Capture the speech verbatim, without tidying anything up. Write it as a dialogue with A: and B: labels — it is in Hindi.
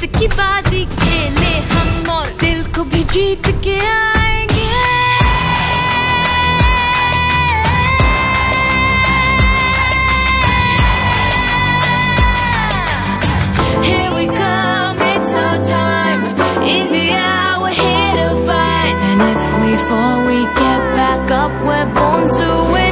A: की बाजी खेले हम और दिल को भी जीत के आएंगे। Here we come, it's our time. In the hour, we're here to fight. And if we fall, we get back up. We're born to win.